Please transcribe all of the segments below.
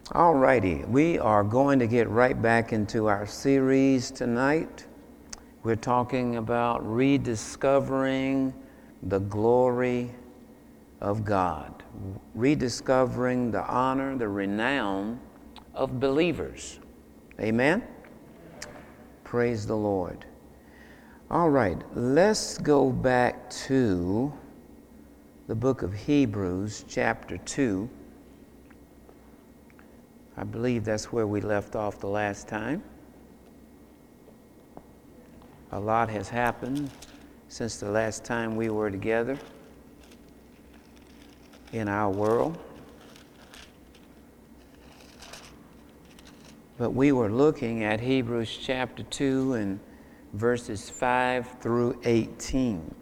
All righty, we are going to get right back into our series tonight. We're talking about rediscovering the glory of God, rediscovering the honor, the renown of believers. Amen? Praise the Lord. All right, let's go back to the book of Hebrews, chapter 2. I believe that's where we left off the last time. A lot has happened since the last time we were together in our world. But we were looking at Hebrews chapter 2 and verses 5 through 18.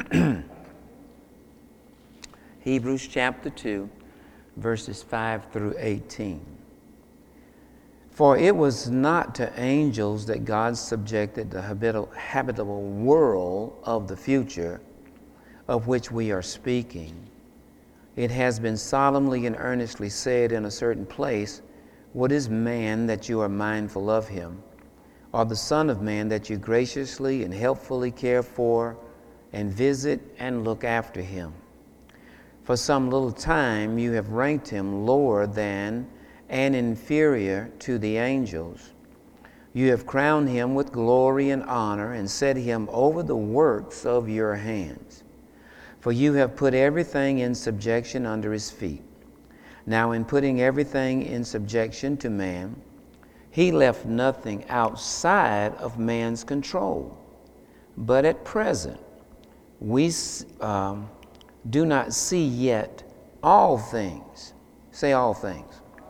Hebrews chapter 2, verses 5 through 18. For it was not to angels that God subjected the habitable world of the future, of which we are speaking. It has been solemnly and earnestly said in a certain place, "What is man that you are mindful of him, or the Son of Man that you graciously and helpfully care for and visit and look after him? For some little time you have ranked him lower than and inferior to the angels. You have crowned him with glory and honor and set him over the works of your hands. For you have put everything in subjection under his feet. Now in putting everything in subjection to man, he left nothing outside of man's control. But at present, we do not see yet all things." Say all things.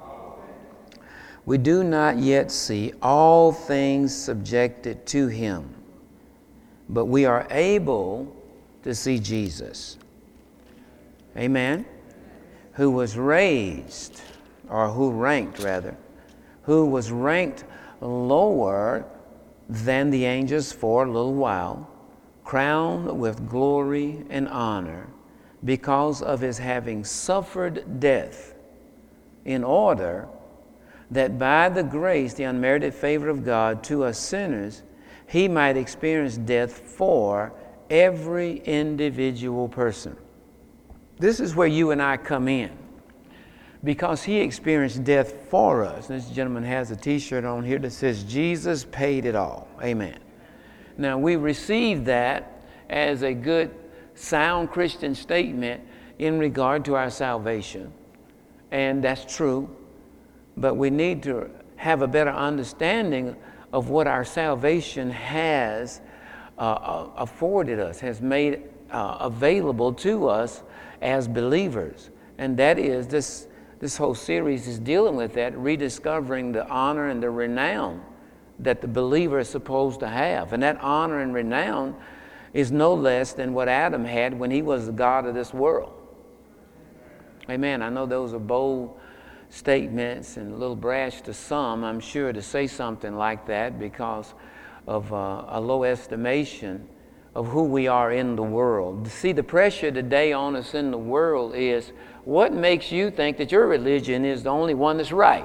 We do not yet see all things subjected to him, but we are able to see Jesus. Amen? Who was raised, or who was ranked lower than the angels for a little while, crowned with glory and honor because of his having suffered death, in order that by the grace, the unmerited favor of God to us sinners, he might experience death for every individual person. This is where you and I come in, because he experienced death for us. This gentleman has a t-shirt on here that says, "Jesus paid it all." Amen. Now, we receive that as a good, sound Christian statement in regard to our salvation, and that's true. But we need to have a better understanding of what our salvation has afforded us, has made available to us as believers. And that is, this whole series is dealing with that, rediscovering the honor and the renown that the believer is supposed to have. And that honor and renown is no less than what Adam had when he was the God of this world. Amen. I know those are bold statements and a little brash to some, I'm sure, to say something like that because of a low estimation of who we are in the world. See, the pressure today on us in the world is, what makes you think that your religion is the only one that's right?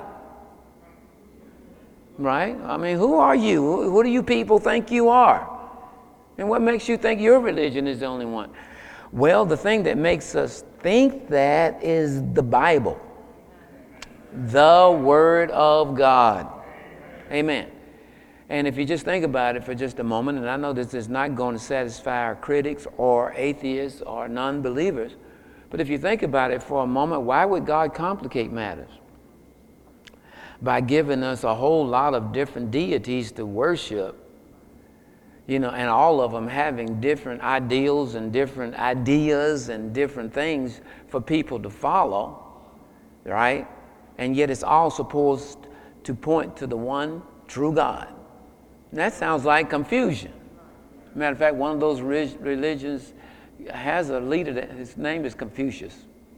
Right? I mean, who are you? Who do you people think you are? And what makes you think your religion is the only one? Well, the thing that makes us think that is the Bible. The Word of God. Amen. And if you just think about it for just a moment, and I know this is not going to satisfy our critics or atheists or non-believers, but if you think about it for a moment, why would God complicate matters? By giving us a whole lot of different deities to worship, and all of them having different ideals and different ideas and different things for people to follow, right? And yet it's all supposed to point to the one true God. And that sounds like confusion. Matter of fact, one of those religions has a leader that his name is Confucius.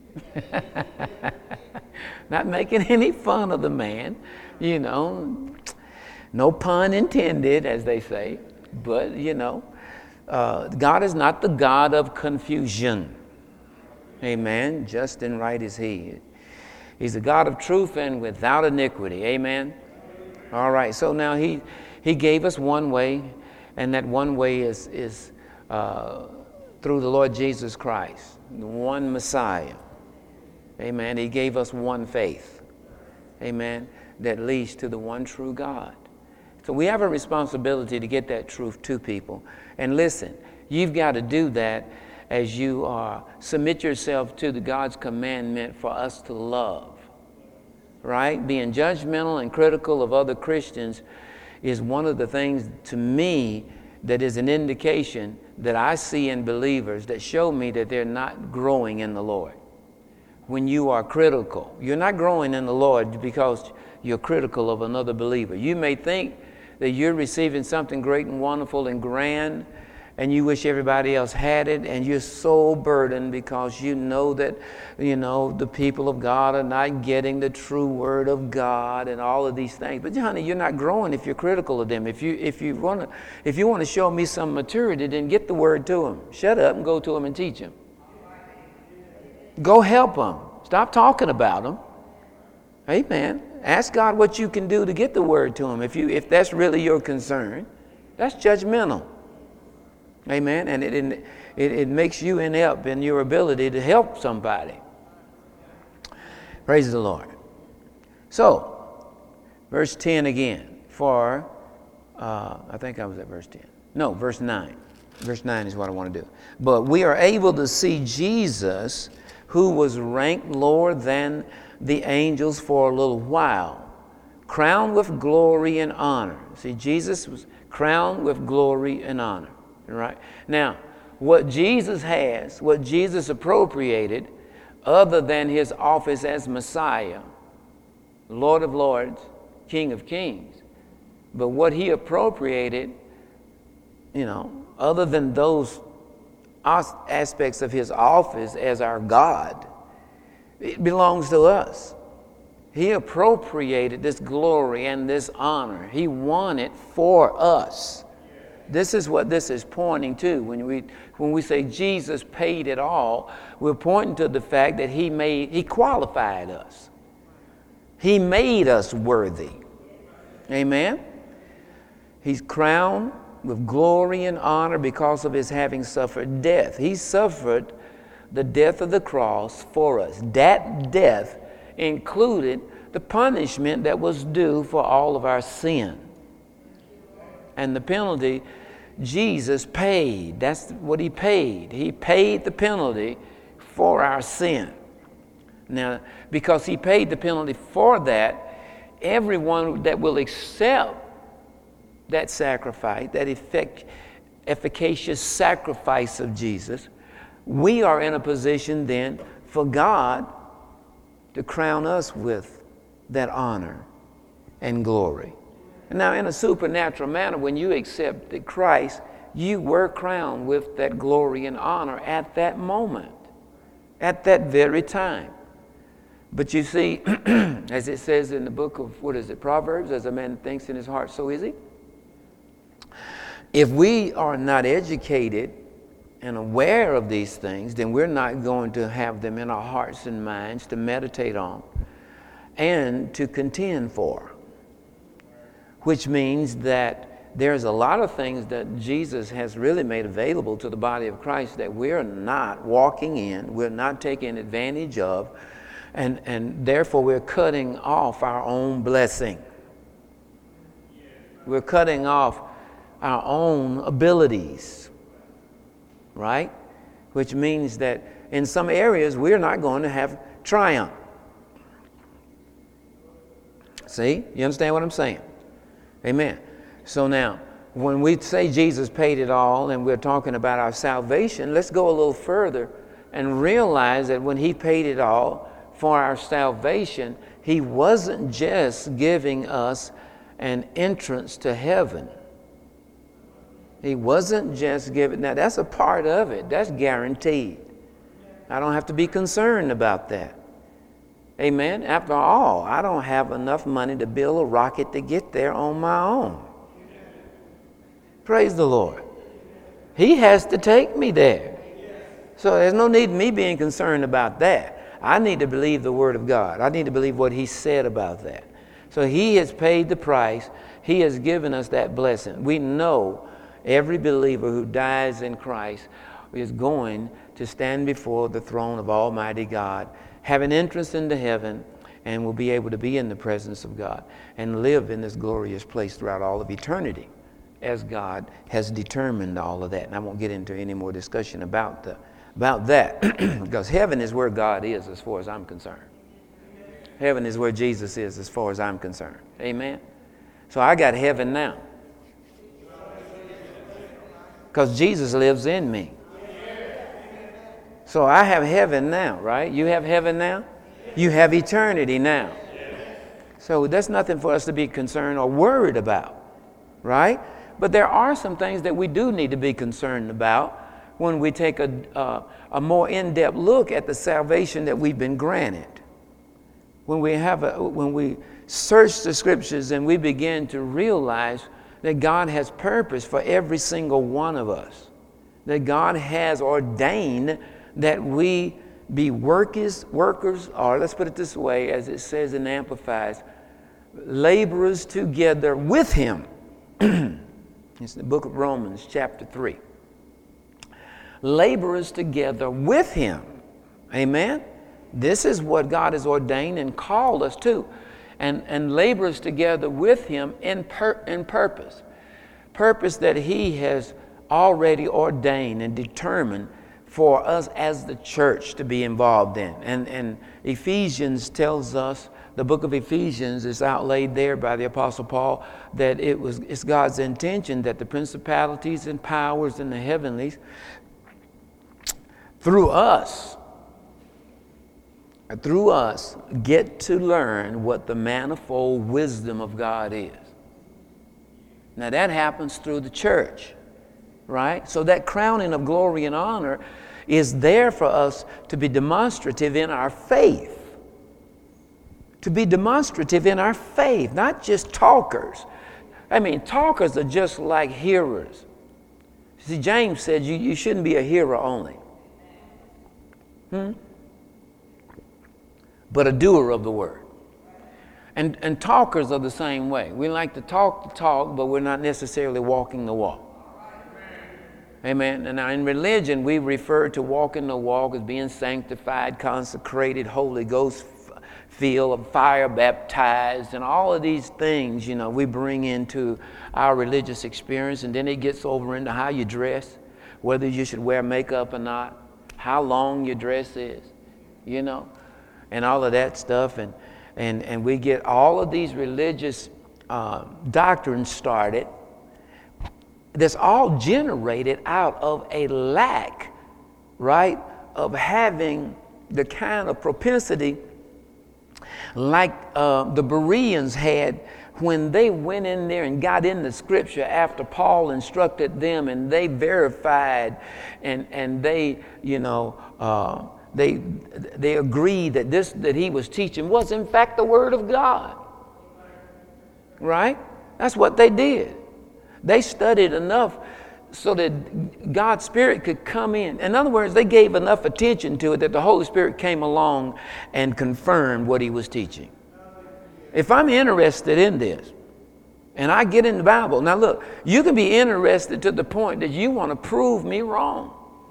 Not making any fun of the man, no pun intended, as they say. But, God is not the God of confusion. Amen. Just and right is he. He's a God of truth and without iniquity. Amen? All right, so now he gave us one way, and that one way is through the Lord Jesus Christ, the one Messiah. Amen. He gave us one faith. Amen. That leads to the one true God. So we have a responsibility to get that truth to people. And listen, you've got to do that as you submit yourself to the God's commandment for us to love. Right? Being judgmental and critical of other Christians is one of the things to me that is an indication that I see in believers that show me that they're not growing in the Lord. When you are critical, you're not growing in the Lord because you're critical of another believer. You may think that you're receiving something great and wonderful and grand, and you wish everybody else had it, and you're so burdened because you know that, the people of God are not getting the true word of God and all of these things. But honey, you're not growing if you're critical of them. If you want to show me some maturity, then get the word to them. Shut up and go to them and teach them. Go help them. Stop talking about them. Amen. Ask God what you can do to get the word to them. If that's really your concern, that's judgmental. Amen. And it makes you inept in your ability to help somebody. Praise the Lord. So, verse 10 again. I think I was at verse 10. No, verse 9. Verse 9 is what I want to do. But we are able to see Jesus, who was ranked lower than the angels for a little while, crowned with glory and honor. See, Jesus was crowned with glory and honor. Right? Now, what Jesus has, what Jesus appropriated, other than his office as Messiah, Lord of Lords, King of Kings, but what he appropriated, other than those aspects of his office as our God, it belongs to us. He appropriated this glory and this honor. He won it for us. This is what this is pointing to. When we say Jesus paid it all, we're pointing to the fact that he qualified us. He made us worthy. Amen? He's crowned with glory and honor because of his having suffered death. He suffered the death of the cross for us. That death included the punishment that was due for all of our sin. And the penalty Jesus paid. That's what he paid. He paid the penalty for our sin. Now, because he paid the penalty for that, everyone that will accept that sacrifice, that efficacious sacrifice of Jesus, we are in a position then for God to crown us with that honor and glory. Now, in a supernatural manner, when you accepted Christ, you were crowned with that glory and honor at that moment, at that very time. But you see, as it says in the book of, Proverbs, as a man thinks in his heart, so is he. If we are not educated and aware of these things, then we're not going to have them in our hearts and minds to meditate on and to contend for. Which means that there's a lot of things that Jesus has really made available to the body of Christ that we're not walking in, we're not taking advantage of, and therefore we're cutting off our own blessing. We're cutting off our own abilities, right? Which means that in some areas we're not going to have triumph. See? You understand what I'm saying? Amen. So now, when we say Jesus paid it all and we're talking about our salvation, let's go a little further and realize that when he paid it all for our salvation, he wasn't just giving us an entrance to heaven. He wasn't just giving, now that's a part of it. That's guaranteed. I don't have to be concerned about that. Amen. After all, I don't have enough money to build a rocket to get there on my own. Praise the Lord. He has to take me there. So there's no need in me being concerned about that. I need to believe the Word of God. I need to believe what He said about that. So He has paid the price. He has given us that blessing. We know every believer who dies in Christ is going to stand before the throne of Almighty God, have an entrance into heaven, and will be able to be in the presence of God and live in this glorious place throughout all of eternity, as God has determined all of that. And I won't get into any more discussion about that because heaven is where God is as far as I'm concerned. Heaven is where Jesus is as far as I'm concerned. Amen? So I got heaven now because Jesus lives in me. So I have heaven now, right? You have heaven now? You have eternity now. So that's nothing for us to be concerned or worried about, right? But there are some things that we do need to be concerned about when we take a more in-depth look at the salvation that we've been granted. When we search the Scriptures and we begin to realize that God has purpose for every single one of us, that God has ordained that we be workers, or let's put it this way, as it says in Amplified, laborers together with Him. It's the book of Romans, chapter 3. Laborers together with Him. Amen? This is what God has ordained and called us to. And laborers together with Him in purpose. Purpose that He has already ordained and determined for us as the church to be involved in. And Ephesians tells us, the book of Ephesians is outlaid there by the Apostle Paul, that it's God's intention that the principalities and powers in the heavenlies, through us, get to learn what the manifold wisdom of God is. Now that happens through the church, right? So that crowning of glory and honor is there for us to be demonstrative in our faith. To be demonstrative in our faith, not just talkers. I mean, talkers are just like hearers. See, James said you shouldn't be a hearer only. But a doer of the word. And talkers are the same way. We like to talk the talk, but we're not necessarily walking the walk. Amen. And now in religion, we refer to walking the walk as being sanctified, consecrated, Holy Ghost filled, fire baptized, and all of these things, we bring into our religious experience. And then it gets over into how you dress, whether you should wear makeup or not, how long your dress is, and all of that stuff. And we get all of these religious doctrines started. That's all generated out of a lack, right, of having the kind of propensity like the Bereans had when they went in there and got in the Scripture after Paul instructed them, and they verified and they, they agreed that this that he was teaching was in fact the Word of God. Right? That's what they did. They studied enough so that God's Spirit could come in. In other words, they gave enough attention to it that the Holy Spirit came along and confirmed what He was teaching. If I'm interested in this and I get in the Bible, now look, you can be interested to the point that you want to prove me wrong.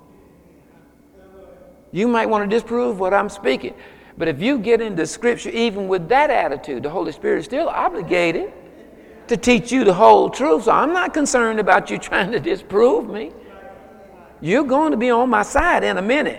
You might want to disprove what I'm speaking. But if you get into Scripture, even with that attitude, the Holy Spirit is still obligated to teach you the whole truth. So I'm not concerned about you trying to disprove me. You're going to be on my side in a minute.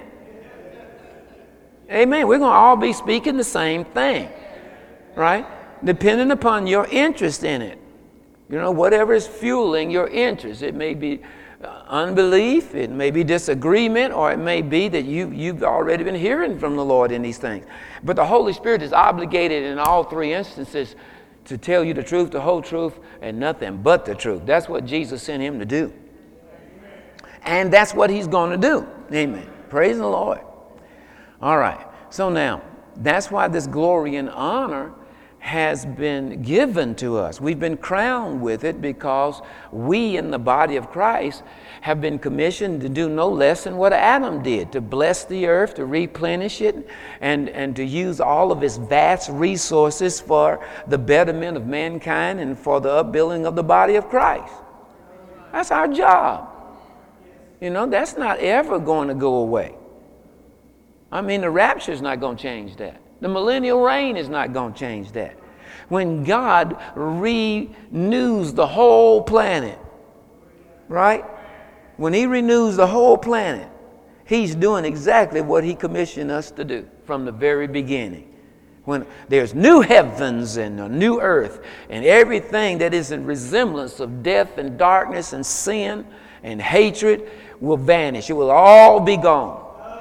Amen. We're going to all be speaking the same thing, right? Depending upon your interest in it. Whatever is fueling your interest. It may be unbelief, it may be disagreement, or it may be that you've already been hearing from the Lord in these things. But the Holy Spirit is obligated in all three instances to tell you the truth, the whole truth, and nothing but the truth. That's what Jesus sent Him to do. And that's what He's going to do. Amen. Praise the Lord. All right. So now, that's why this glory and honor has been given to us. We've been crowned with it because we in the body of Christ have been commissioned to do no less than what Adam did, to bless the earth, to replenish it, and to use all of its vast resources for the betterment of mankind and for the upbuilding of the body of Christ. That's our job. You know, that's not ever going to go away. I mean, the rapture is not going to change that. The millennial reign is not going to change that. When God renews the whole planet, right? When he renews the whole planet, he's doing exactly what he commissioned us to do from the very beginning. When there's new heavens and a new earth, and everything that is in resemblance of death and darkness and sin and hatred will vanish. It will all be gone.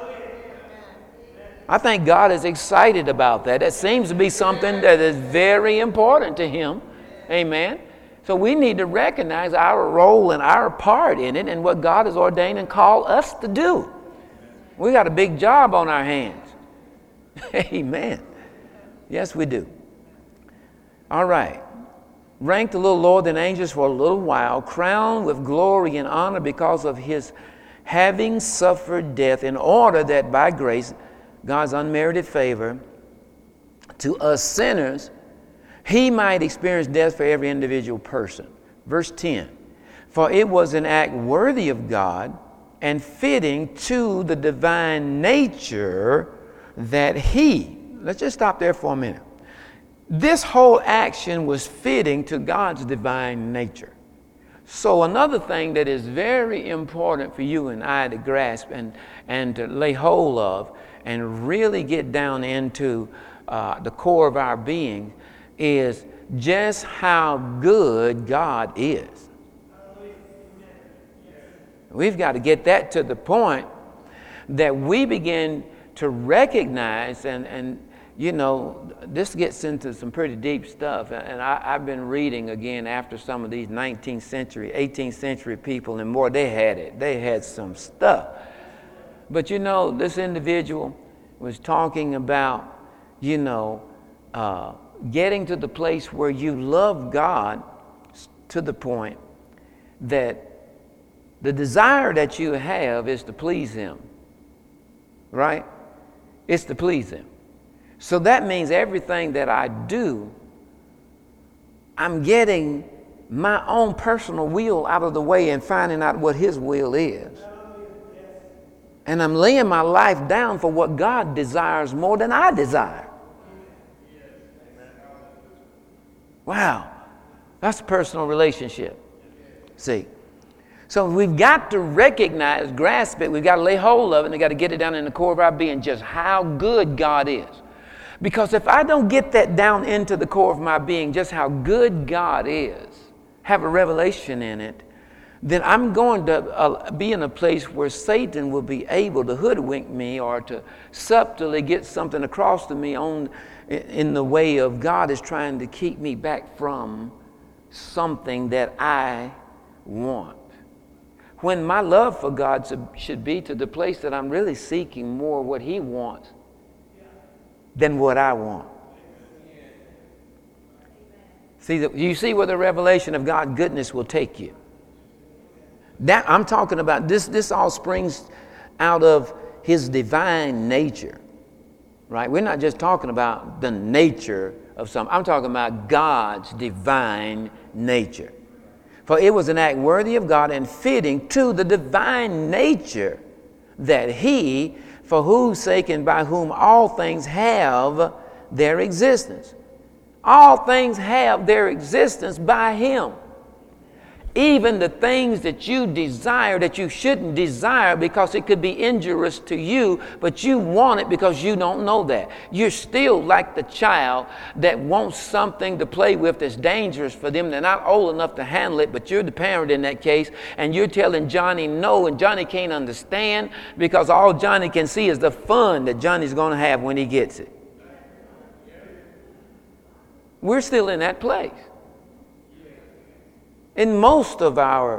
I think God is excited about that. That seems to be something that is very important to him. Amen. So we need to recognize our role and our part in it and what God has ordained and called us to do. We got a big job on our hands. Amen. Yes, we do. All right. Ranked a little lower than angels for a little while, crowned with glory and honor because of his having suffered death, in order that by grace, God's unmerited favor to us sinners, he might experience death for every individual person. Verse 10, for it was an act worthy of God and fitting to the divine nature that he, let's just stop there for a minute. This whole action was fitting to God's divine nature. So another thing that is very important for you and I to grasp and to lay hold of and really get down into the core of our being is just how good God is. We've got to get that to the point that we begin to recognize, and you know, this gets into some pretty deep stuff. And I've been reading again after some of these 19th century, 18th century people, and more, they had it. They had some stuff. But you know, this individual was talking about, you know, getting to the place where you love God to the point that the desire that you have is to please him, right? It's to please him. So that means everything that I do, I'm getting my own personal will out of the way and finding out what his will is. And I'm laying my life down for what God desires more than I desire. Wow. That's a personal relationship. See? So we've got to recognize, grasp it, we've got to lay hold of it, and we've got to get it down in the core of our being, just how good God is. Because if I don't get that down into the core of my being, just how good God is, have a revelation in it, then I'm going to be in a place where Satan will be able to hoodwink me or to subtly get something across to me in the way of God is trying to keep me back from something that I want. When my love for God should be to the place that I'm really seeking more what he wants than what I want. See, you see where the revelation of God's goodness will take you. That I'm talking about, this all springs out of his divine nature, right? We're not just talking about the nature of something. I'm talking about God's divine nature. For it was an act worthy of God and fitting to the divine nature that he, for whose sake and by whom all things have their existence. All things have their existence by him. Even the things that you desire that you shouldn't desire because it could be injurious to you, but you want it because you don't know that. You're still like the child that wants something to play with that's dangerous for them. They're not old enough to handle it, but you're the parent in that case, and you're telling Johnny no, and Johnny can't understand because all Johnny can see is the fun that Johnny's going to have when he gets it. We're still in that place. In most of our,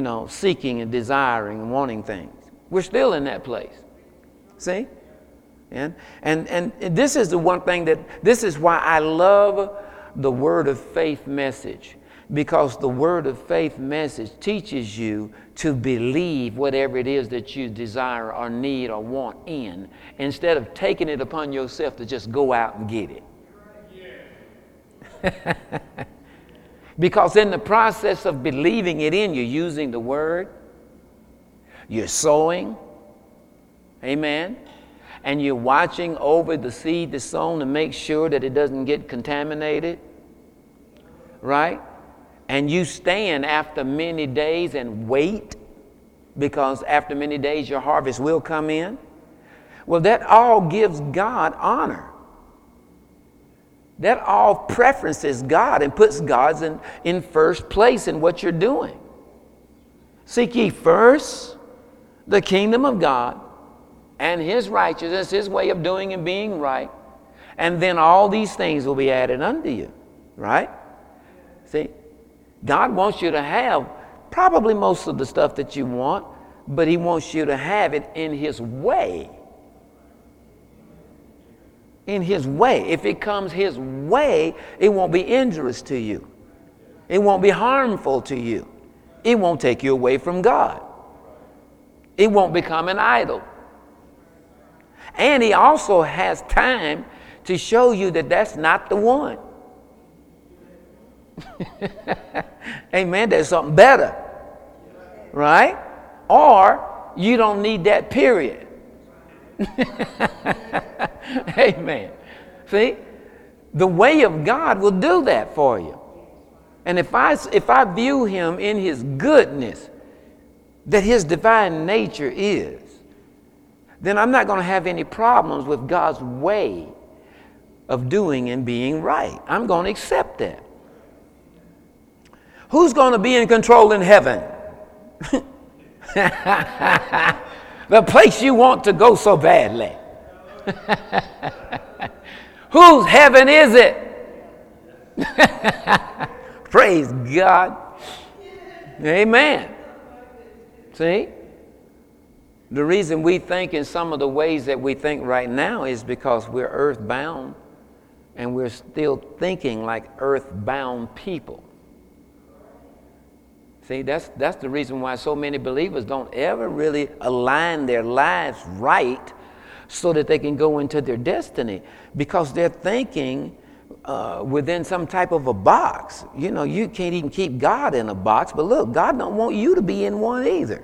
seeking and desiring and wanting things, we're still in that place. See? And this is the one thing this is why I love the Word of Faith message, because the Word of Faith message teaches you to believe whatever it is that you desire or need or want in, instead of taking it upon yourself to just go out and get it. Because in the process of believing it in, you're using the Word, you're sowing, amen, and you're watching over the seed that's sown to make sure that it doesn't get contaminated, right? And you stand after many days and wait, because after many days your harvest will come in. Well, that all gives God honor. That all preferences God and puts God in first place in what you're doing. Seek ye first the kingdom of God and His righteousness, His way of doing and being right, and then all these things will be added unto you, right? See, God wants you to have probably most of the stuff that you want, but He wants you to have it in His way. In His way. If it comes His way, it won't be injurious to you. It won't be harmful to you. It won't take you away from God. It won't become an idol. And He also has time to show you that that's not the one. Amen. There's something better. Right? Or you don't need that, period. Amen. See? The way of God will do that for you. And if I view Him in His goodness, that His divine nature is, then I'm not going to have any problems with God's way of doing and being right. I'm going to accept that. Who's going to be in control in heaven? The place you want to go so badly. Whose heaven is it? Praise God. Amen. See? The reason we think in some of the ways that we think right now is because we're earthbound and we're still thinking like earthbound people. See, that's the reason why so many believers don't ever really align their lives right so that they can go into their destiny, because they're thinking within some type of a box. You know, you can't even keep God in a box, but look, God don't want you to be in one either.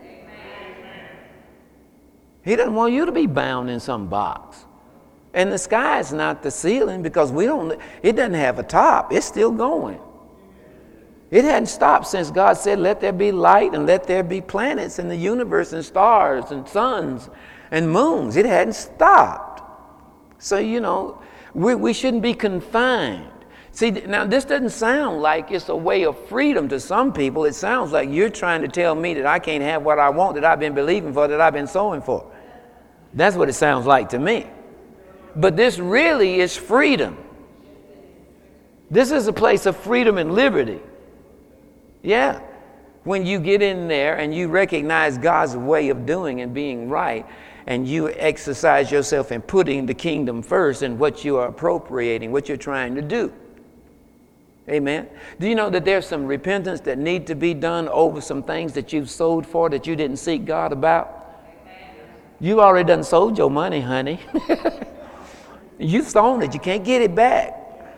He doesn't want you to be bound in some box. And the sky is not the ceiling, because it doesn't have a top. It's still going. It hadn't stopped since God said, let there be light and let there be planets in the universe and stars and suns and moons. It hadn't stopped. So, you know, we shouldn't be confined. See, now this doesn't sound like it's a way of freedom to some people. It sounds like you're trying to tell me that I can't have what I want, that I've been believing for, that I've been sowing for. That's what it sounds like to me. But this really is freedom. This is a place of freedom and liberty. Yeah. When you get in there and you recognize God's way of doing and being right, and you exercise yourself in putting the kingdom first in what you are appropriating, what you're trying to do. Amen. Do you know that there's some repentance that need to be done over some things that you've sold for that you didn't seek God about? You already done sold your money, honey. You've sown it. You can't get it back.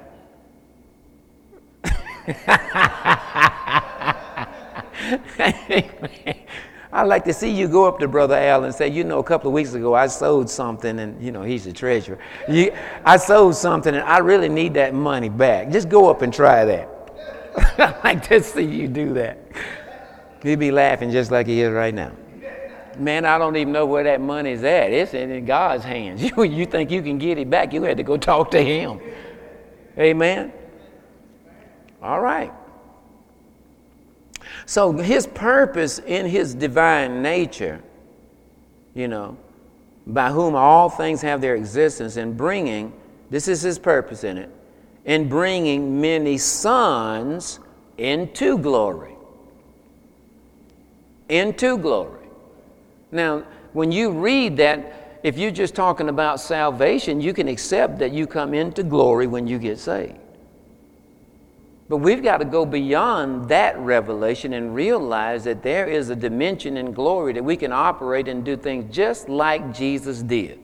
I'd like to see you go up to Brother Al and say, you know, a couple of weeks ago I sold something, and, you know, he's the treasurer. I sold something and I really need that money back. Just go up and try that. I'd like to see you do that. He'd be laughing just like he is right now. Man, I don't even know where that money's at. It's in God's hands. You think you can get it back, you had to go talk to Him. Amen? All right. So His purpose in His divine nature, you know, by whom all things have their existence, in bringing, this is His purpose in it, in bringing many sons into glory. Into glory. Now, when you read that, if you're just talking about salvation, you can accept that you come into glory when you get saved. But we've got to go beyond that revelation and realize that there is a dimension in glory that we can operate and do things just like Jesus did.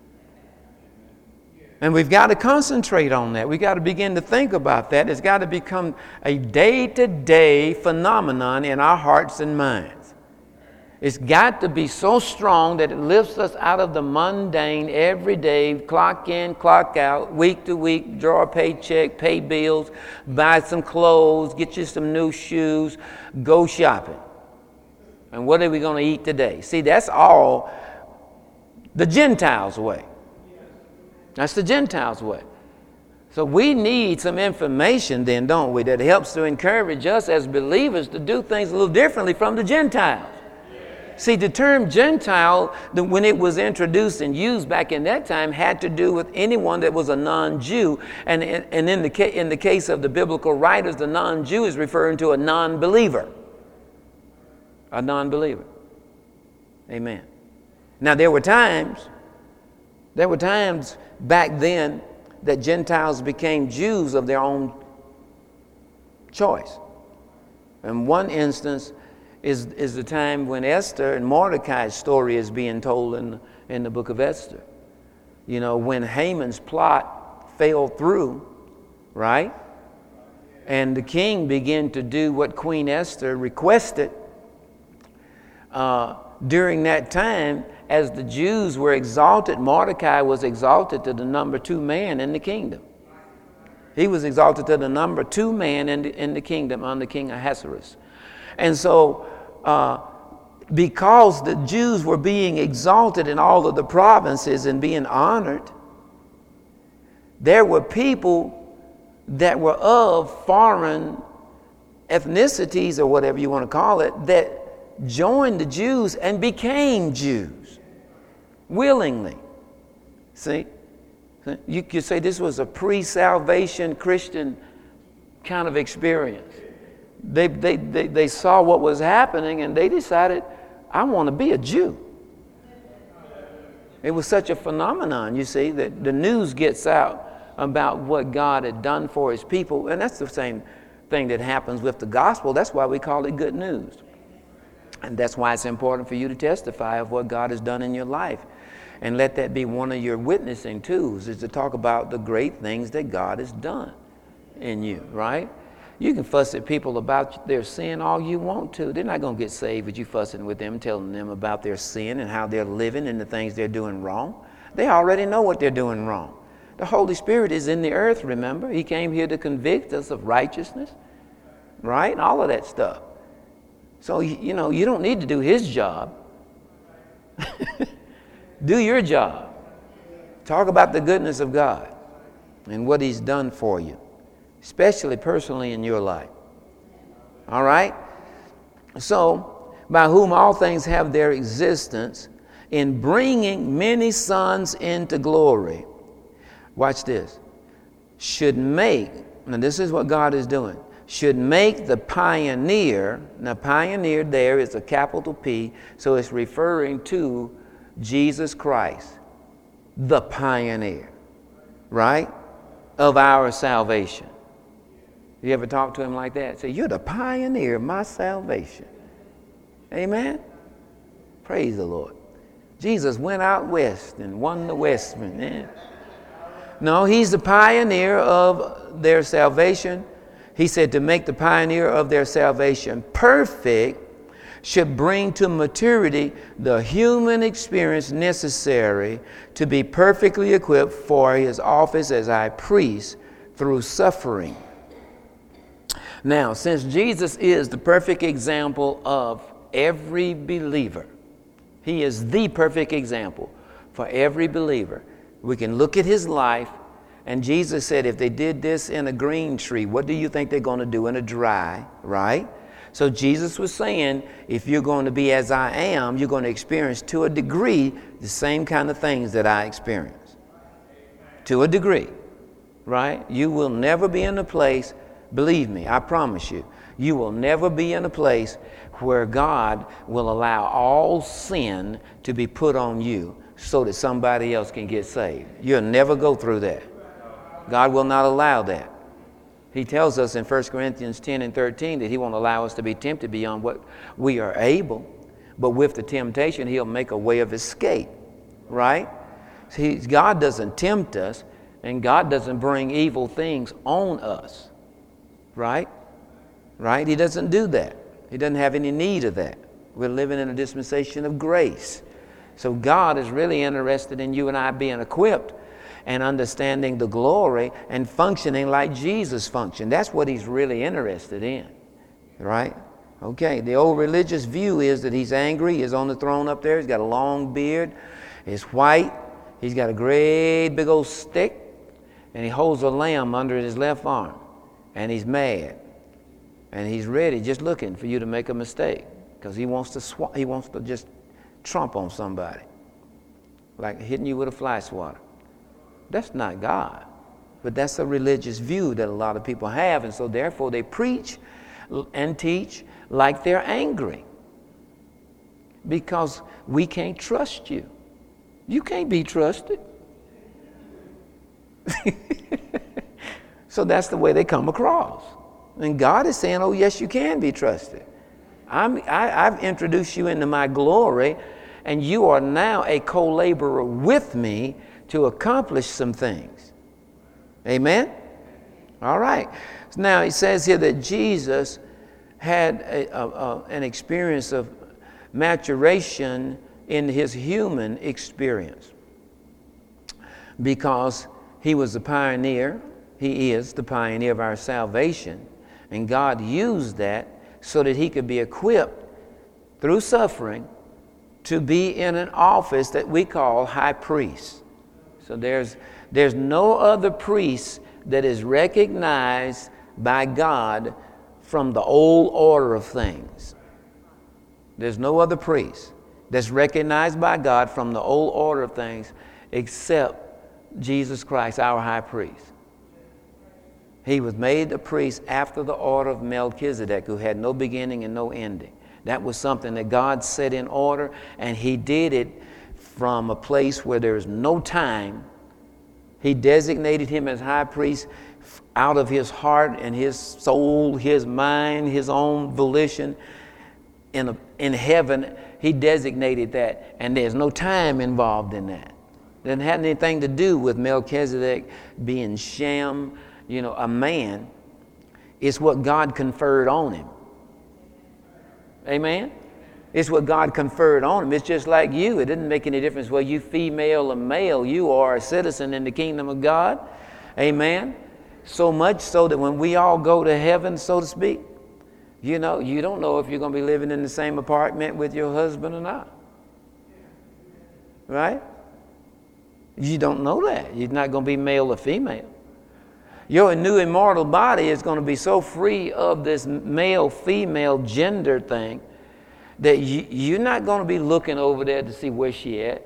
And we've got to concentrate on that. We've got to begin to think about that. It's got to become a day-to-day phenomenon in our hearts and minds. It's got to be so strong that it lifts us out of the mundane, everyday, clock in, clock out, week to week, draw a paycheck, pay bills, buy some clothes, get you some new shoes, go shopping. And what are we going to eat today? See, that's all the Gentiles' way. That's the Gentiles' way. So we need some information then, don't we, that helps to encourage us as believers to do things a little differently from the Gentiles. See, the term Gentile, when it was introduced and used back in that time, had to do with anyone that was a non-Jew. And in the case of the biblical writers, the non-Jew is referring to a non-believer. A non-believer. Amen. Now, there were times back then that Gentiles became Jews of their own choice. In one instance is the time when Esther and Mordecai's story is being told in the book of Esther. You know, when Haman's plot fell through, right? And the king began to do what Queen Esther requested. During that time, as the Jews were exalted, Mordecai was exalted to the number 2 man in the kingdom. He was exalted to the number 2 man in the kingdom under King Ahasuerus. And so, because the Jews were being exalted in all of the provinces and being honored, there were people that were of foreign ethnicities, or whatever you want to call it, that joined the Jews and became Jews willingly. See? You could say this was a pre-salvation Christian kind of experience. They saw what was happening and they decided, I want to be a Jew. It was such a phenomenon, you see, that the news gets out about what God had done for his people. And that's the same thing that happens with the gospel. That's why we call it good news. And that's why it's important for you to testify of what God has done in your life. And let that be one of your witnessing tools, is to talk about the great things that God has done in you, right? You can fuss at people about their sin all you want to. They're not going to get saved with you fussing with them, telling them about their sin and how they're living and the things they're doing wrong. They already know what they're doing wrong. The Holy Spirit is in the earth, remember? He came here to convict us of righteousness, right? And all of that stuff. So, you know, you don't need to do his job. Do your job. Talk about the goodness of God and what he's done for you, especially personally in your life. All right? So, by whom all things have their existence, in bringing many sons into glory. Watch this. Should make, now this is what God is doing, should make the pioneer, now pioneer there is a capital P, so it's referring to Jesus Christ, the pioneer, right, of our salvation. You ever talk to him like that? Say, you're the pioneer of my salvation. Amen? Praise the Lord. Jesus went out west and won the Westman. Man. No, he's the pioneer of their salvation. He said to make the pioneer of their salvation perfect should bring to maturity the human experience necessary to be perfectly equipped for his office as high priest through suffering. Now, since Jesus is the perfect example of every believer, he is the perfect example for every believer. We can look at his life, and Jesus said if they did this in a green tree, what do you think they're going to do in a dry, right? So Jesus was saying, if you're going to be as I am, you're going to experience to a degree the same kind of things that I experience. To a degree, right? You will never be in a place, believe me, I promise you, you will never be in a place where God will allow all sin to be put on you so that somebody else can get saved. You'll never go through that. God will not allow that. He tells us in 1 Corinthians 10 and 13 that he won't allow us to be tempted beyond what we are able. But with the temptation, he'll make a way of escape. Right? See, God doesn't tempt us, and God doesn't bring evil things on us. Right? Right? He doesn't do that. He doesn't have any need of that. We're living in a dispensation of grace. So God is really interested in you and I being equipped and understanding the glory and functioning like Jesus functioned. That's what he's really interested in. Right? Okay, the old religious view is that he's angry, he's on the throne up there, he's got a long beard, he's white, he's got a great big old stick, and he holds a lamb under his left arm, and he's mad, and he's ready, just looking for you to make a mistake, because he wants to just trump on somebody, like hitting you with a fly swatter. That's not God, but that's a religious view that a lot of people have, and so therefore they preach and teach like they're angry, because we can't trust you. You can't be trusted. So that's the way they come across. And God is saying, oh, yes, you can be trusted. I've introduced you into my glory, and you are now a co-laborer with me to accomplish some things. Amen? All right. Now, it says here that Jesus had an experience of maturation in his human experience, because he was the pioneer. He is the pioneer of our salvation, and God used that so that he could be equipped through suffering to be in an office that we call high priest. So there's no other priest that is recognized by God from the old order of things. There's no other priest that's recognized by God from the old order of things except Jesus Christ, our high priest. He was made a priest after the order of Melchizedek, who had no beginning and no ending. That was something that God set in order, and he did it from a place where there is no time. He designated him as high priest out of his heart and his soul, his mind, his own volition. In heaven, he designated that, and there's no time involved in that. It doesn't have anything to do with Melchizedek being Shem, a man. It's what God conferred on him. Amen? It's what God conferred on him. It's just like you. It didn't make any difference whether you female or male. You are a citizen in the kingdom of God. Amen? So much so that when we all go to heaven, so to speak, you don't know if you're going to be living in the same apartment with your husband or not. Right? You don't know that. You're not going to be male or female. Your new immortal body is going to be so free of this male-female gender thing that you're not going to be looking over there to see where she at.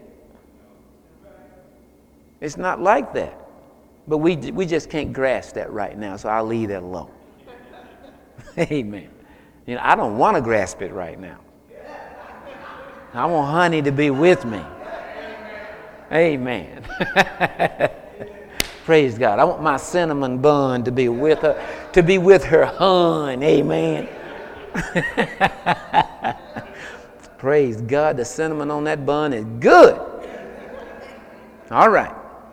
It's not like that. But we just can't grasp that right now, so I'll leave that alone. Amen. I don't want to grasp it right now. I want honey to be with me. Amen. Praise God. I want my cinnamon bun to be with her hun. Amen. Praise God. The cinnamon on that bun is good. All right.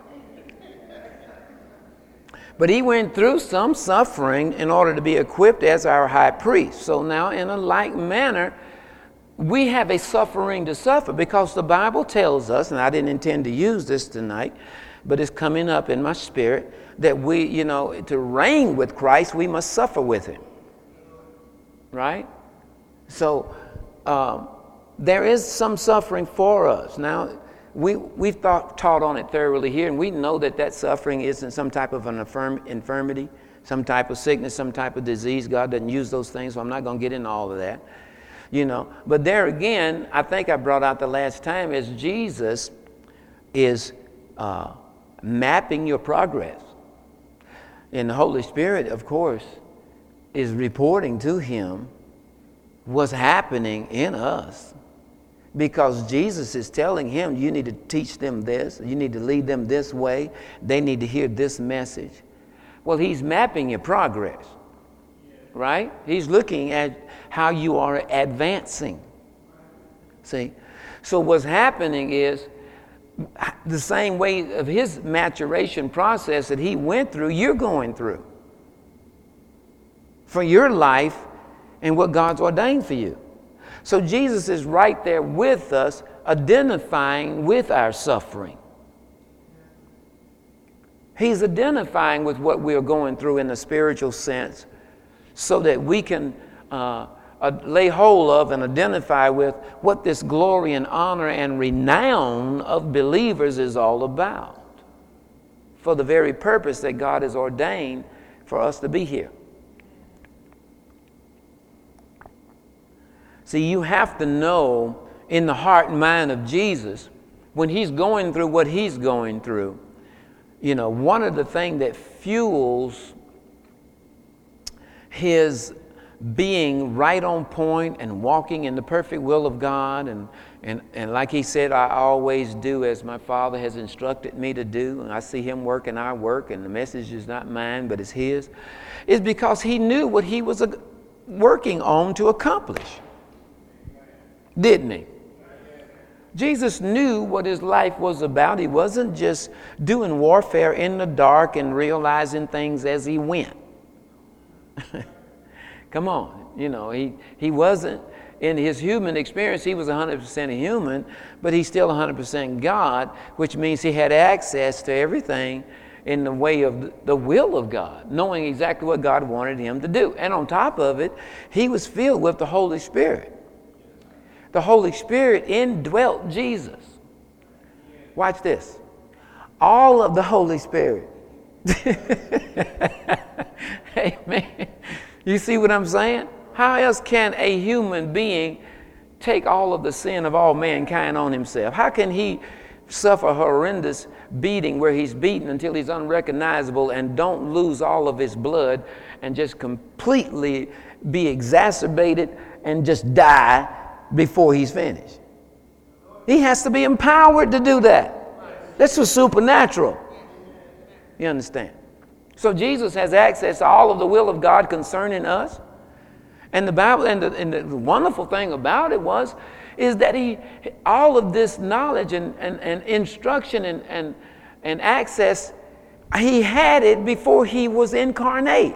But he went through some suffering in order to be equipped as our high priest. So now, in a like manner, we have a suffering to suffer, because the Bible tells us, and I didn't intend to use this tonight, but it's coming up in my spirit, that we, to reign with Christ, we must suffer with him. Right? So there is some suffering for us. Now, we've taught on it thoroughly here, and we know that suffering isn't some type of an infirmity, some type of sickness, some type of disease. God doesn't use those things, so I'm not going to get into all of that. But there again, I think I brought out the last time, is Jesus is mapping your progress. And the Holy Spirit, of course, is reporting to him what's happening in us Because Jesus is telling him, you need to teach them this, you need to lead them this way, they need to hear this message. Well, he's mapping your progress, right? He's looking at how you are advancing. See? So what's happening is the same way of his maturation process that he went through, you're going through for your life and what God's ordained for you. So Jesus is right there with us, identifying with our suffering. He's identifying with what we're going through in a spiritual sense so that we can lay hold of and identify with what this glory and honor and renown of believers is all about, for the very purpose that God has ordained for us to be here. See, you have to know in the heart and mind of Jesus, when he's going through what he's going through, you know, one of the things that fuels his being right on point and walking in the perfect will of God, and like he said, I always do as my Father has instructed me to do, and I see him work and I work, and the message is not mine but it's his, is because he knew what he was working on to accomplish. Didn't he? Jesus knew what his life was about. He wasn't just doing warfare in the dark and realizing things as he went. Come on, you know, he wasn't, in his human experience, he was 100% a human, but he's still 100% God, which means he had access to everything in the way of the will of God, knowing exactly what God wanted him to do. And on top of it, he was filled with the Holy Spirit. The Holy Spirit indwelt Jesus. Watch this. All of the Holy Spirit. Amen. You see what I'm saying? How else can a human being take all of the sin of all mankind on himself? How can he suffer a horrendous beating where he's beaten until he's unrecognizable and don't lose all of his blood and just completely be exacerbated and just die before he's finished? He has to be empowered to do that. That's what's supernatural. You understand? So Jesus has access to all of the will of God concerning us. And the Bible, and the wonderful thing about it is that all of this knowledge and instruction and access, he had it before he was incarnate.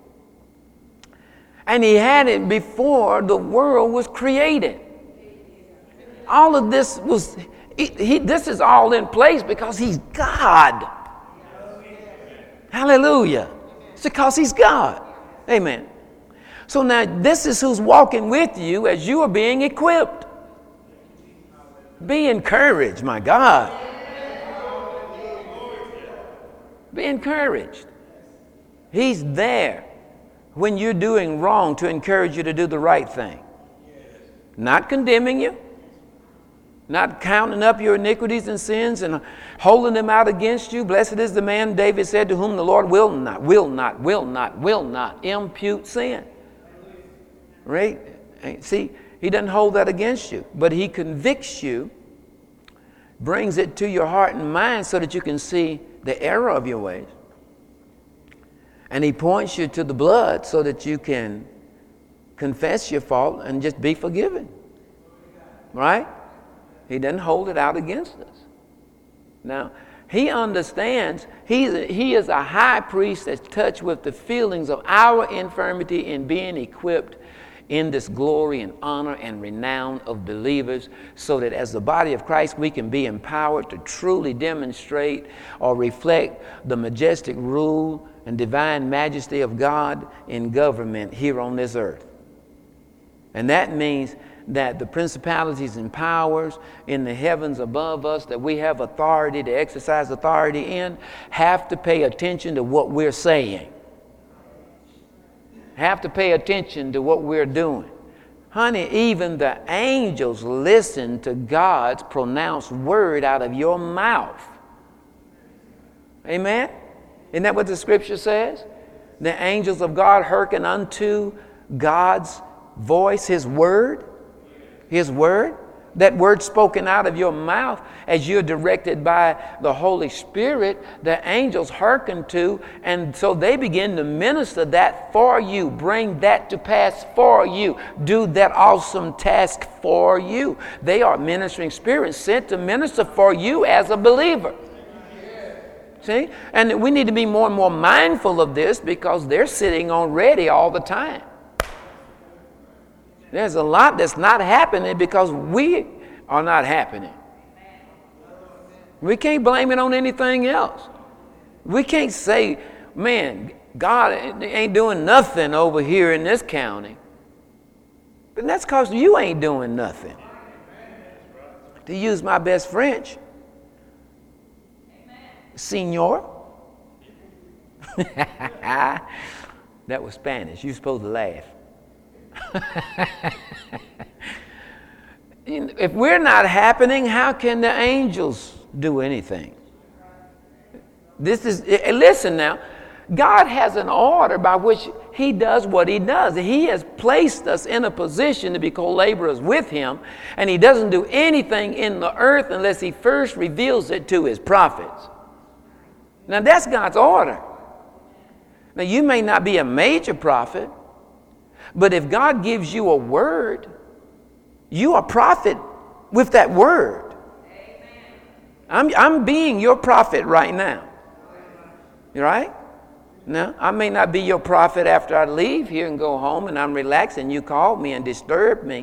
And he had it before the world was created. All of this this is all in place because he's God. Hallelujah. It's because he's God. Amen. So now this is who's walking with you as you are being equipped. Be encouraged, my God. Be encouraged. He's there when you're doing wrong to encourage you to do the right thing. Not condemning you. Not counting up your iniquities and sins and holding them out against you. Blessed is the man, David said, to whom the Lord will not impute sin. Right? See, he doesn't hold that against you, but he convicts you, brings it to your heart and mind so that you can see the error of your ways. And he points you to the blood so that you can confess your fault and just be forgiven. Right? He doesn't hold it out against us. Now, he understands he is a high priest that's touched with the feelings of our infirmity in being equipped in this glory and honor and renown of believers, so that as the body of Christ we can be empowered to truly demonstrate or reflect the majestic rule and divine majesty of God in government here on this earth. And that means that the principalities and powers in the heavens above us that we have authority to exercise authority in have to pay attention to what we're saying. Have to pay attention to what we're doing. Honey, even the angels listen to God's pronounced word out of your mouth. Amen? Isn't that what the scripture says? The angels of God hearken unto God's voice, his word. His word. that word spoken out of your mouth, as you're directed by the Holy Spirit, the angels hearken to, and so they begin to minister that for you, bring that to pass for you, do that awesome task for you. They are ministering spirits sent to minister for you as a believer. See? And we need to be more and more mindful of this, because they're sitting on ready all the time. There's a lot that's not happening because we are not happening. We can't blame it on anything else. We can't say, man, God ain't doing nothing over here in this county. But that's because you ain't doing nothing. To use my best French, Senor. That was Spanish. You're supposed to laugh. If we're not happening, how can the angels do anything? Listen now, God has an order by which He does what He does. He has placed us in a position to be co-laborers with Him, and He doesn't do anything in the earth unless He first reveals it to His prophets. Now that's God's order. Now you may not be a major prophet, but if God gives you a word, you are a prophet with that word. I'm being your prophet right now. Right? Now, I may not be your prophet after I leave here and go home and I'm relaxed and you call me and disturb me.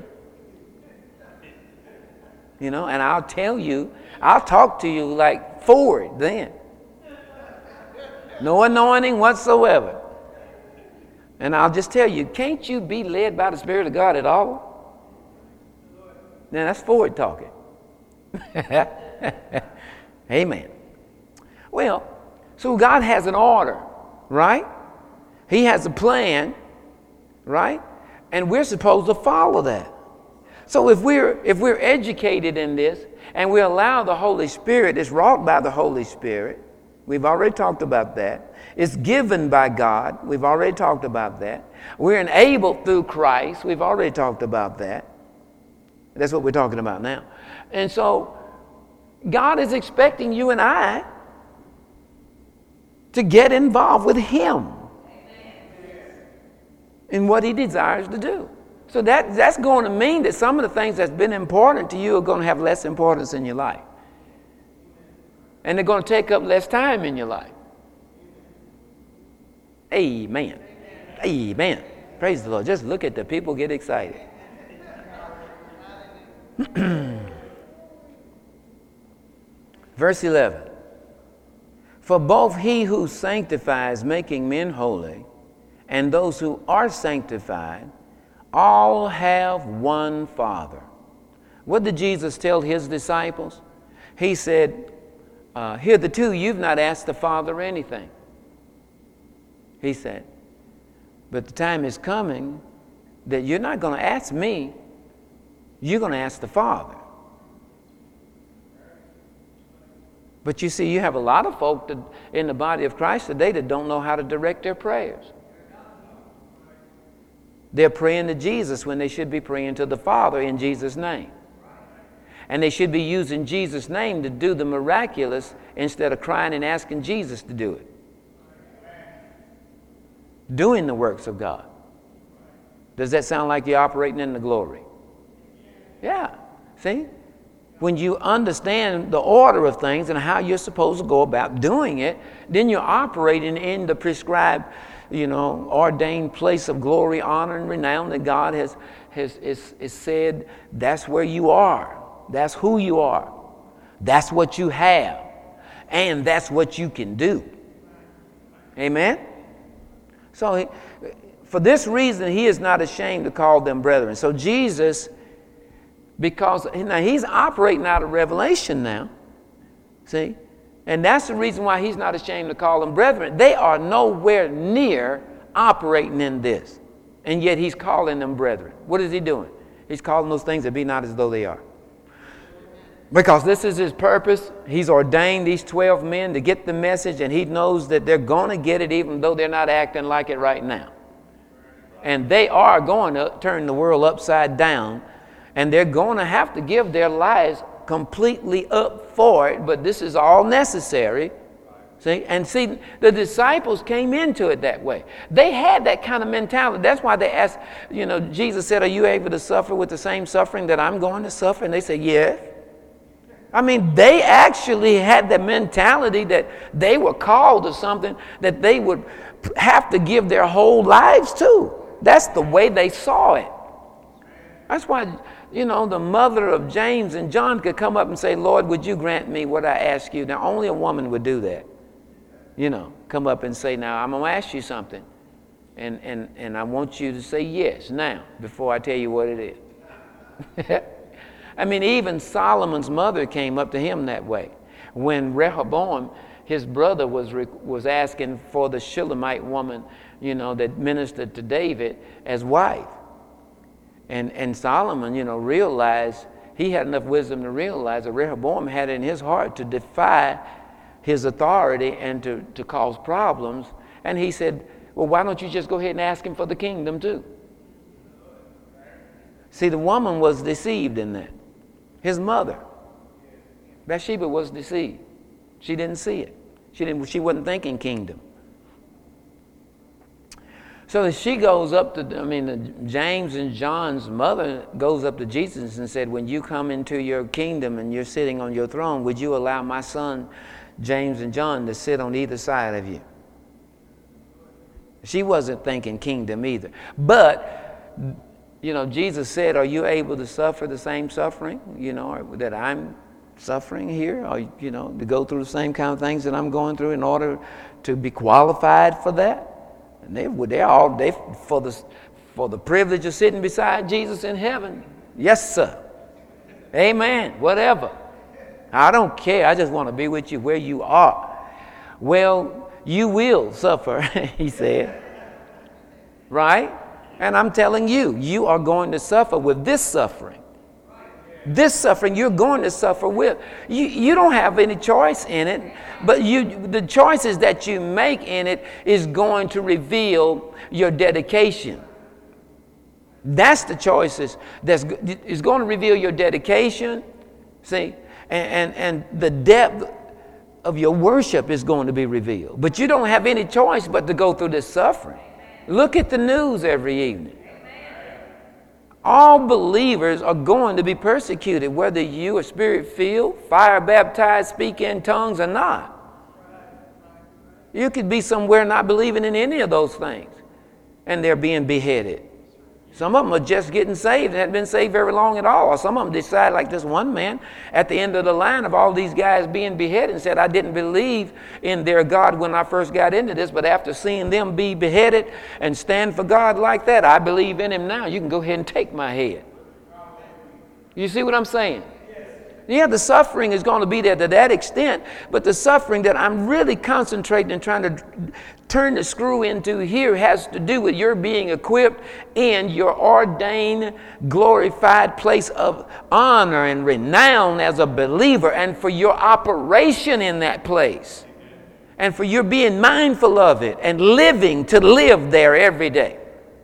And I'll tell you, I'll talk to you like forward then. No anointing whatsoever. And I'll just tell you, can't you be led by the Spirit of God at all? Now that's forward talking. Amen. Well, so God has an order, right? He has a plan, right? And we're supposed to follow that. So if we're educated in this and we allow the Holy Spirit, it's wrought by the Holy Spirit. We've already talked about that. It's given by God. We've already talked about that. We're enabled through Christ. We've already talked about that. That's what we're talking about now. And so God is expecting you and I to get involved with Him in what He desires to do. So that's going to mean that some of the things that's been important to you are going to have less importance in your life. And they're going to take up less time in your life. Amen. Amen. Praise the Lord. Just look at the people get excited. Verse 11. For both He who sanctifies, making men holy, and those who are sanctified, all have one Father. What did Jesus tell His disciples? He said, hitherto you've not asked the Father anything. He said, but the time is coming that you're not going to ask me, you're going to ask the Father. But you see, you have a lot of folk in the body of Christ today that don't know how to direct their prayers. They're praying to Jesus when they should be praying to the Father in Jesus' name. And they should be using Jesus' name to do the miraculous instead of crying and asking Jesus to do it. Doing the works of God. Does that sound like you're operating in the glory? Yeah. See? When you understand the order of things and how you're supposed to go about doing it, then you're operating in the prescribed, ordained place of glory, honor, and renown that God has said that's where you are. That's who you are. That's what you have. And that's what you can do. Amen? So for this reason, He is not ashamed to call them brethren. So Jesus, because now He's operating out of revelation now. See? And that's the reason why He's not ashamed to call them brethren. They are nowhere near operating in this. And yet He's calling them brethren. What is He doing? He's calling those things that be not as though they are. Because this is His purpose. He's ordained these 12 men to get the message, and He knows that they're going to get it even though they're not acting like it right now. And they are going to turn the world upside down And they're going to have to give their lives completely up for it, but this is all necessary. See? And see, the disciples came into it that way. They had that kind of mentality. That's why they asked, Jesus said, are you able to suffer with the same suffering that I'm going to suffer? And they said, yes. I mean, they actually had the mentality that they were called to something that they would have to give their whole lives to. That's the way they saw it. That's why, the mother of James and John could come up and say, Lord, would you grant me what I ask you? Now, only a woman would do that. Come up and say, now, I'm going to ask you something. And I want you to say yes now before I tell you what it is. I mean, even Solomon's mother came up to him that way. When Rehoboam, his brother, was asking for the Shulamite woman, that ministered to David as wife. And Solomon, realized, he had enough wisdom to realize that Rehoboam had it in his heart to defy his authority and to cause problems. And he said, well, why don't you just go ahead and ask him for the kingdom too? See, the woman was deceived in that. His mother, Bathsheba, was deceived. She didn't see it. She wasn't thinking kingdom. So she goes up to, James and John's mother goes up to Jesus and said, when you come into your kingdom and you're sitting on your throne, would you allow my son, James and John, to sit on either side of you? She wasn't thinking kingdom either. But, Jesus said, are you able to suffer the same suffering, that I'm suffering here? Or, to go through the same kind of things that I'm going through in order to be qualified for that? And they for the privilege of sitting beside Jesus in heaven. Yes, sir. Amen. Whatever. I don't care. I just want to be with you where you are. Well, you will suffer, he said. Right? And I'm telling you, you are going to suffer with this suffering. This suffering you're going to suffer with. You don't have any choice in it, but the choices that you make in it is going to reveal your dedication. That's the choices is going to reveal your dedication, see, and the depth of your worship is going to be revealed. But you don't have any choice but to go through this suffering. Look at the news every evening. All believers are going to be persecuted, whether you are spirit-filled, fire-baptized, speak in tongues or not. You could be somewhere not believing in any of those things, and they're being beheaded. Some of them are just getting saved and hadn't been saved very long at all. Or some of them decide, like this one man, at the end of the line of all these guys being beheaded, and said, I didn't believe in their God when I first got into this, but after seeing them be beheaded and stand for God like that, I believe in him now. You can go ahead and take my head. You see what I'm saying? Yeah, the suffering is going to be there to that extent, but the suffering that I'm really concentrating and trying to turn the screw into here has to do with your being equipped in your ordained, glorified place of honor and renown as a believer, and for your operation in that place, and for your being mindful of it and living to live there every day.